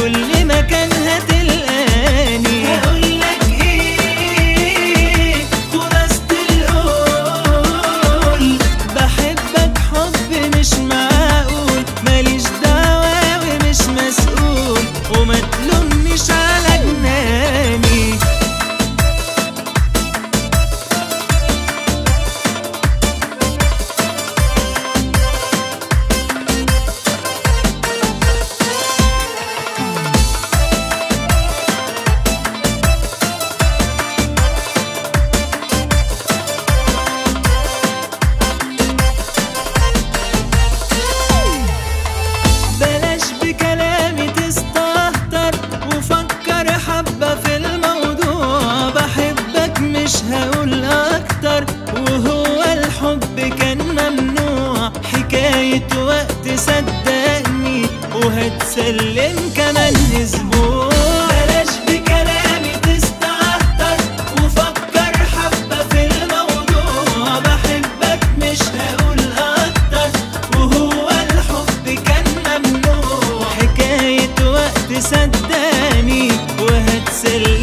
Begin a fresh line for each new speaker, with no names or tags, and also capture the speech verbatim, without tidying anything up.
كل مكان هتلقاني. هقولك ايه خلاصة القول، بحبك حب مش معقول، ماليش دعوة ومش مسؤول، وما تلومنيش على جناني. بلاش بكلامي تستهتر وفكر حبة في الموضوع، بحبك مش هقول أكتر، وهو الحب كان ممنوع، حكاية وقت صدقني وهتسلم كمان أسبوع. بلاش بكلامي تستهتر وفكر حبة في الموضوع، بحبك مش هقول أكتر، وهو الحب كان ممنوع، حكاية وقت صدقني وهتسلم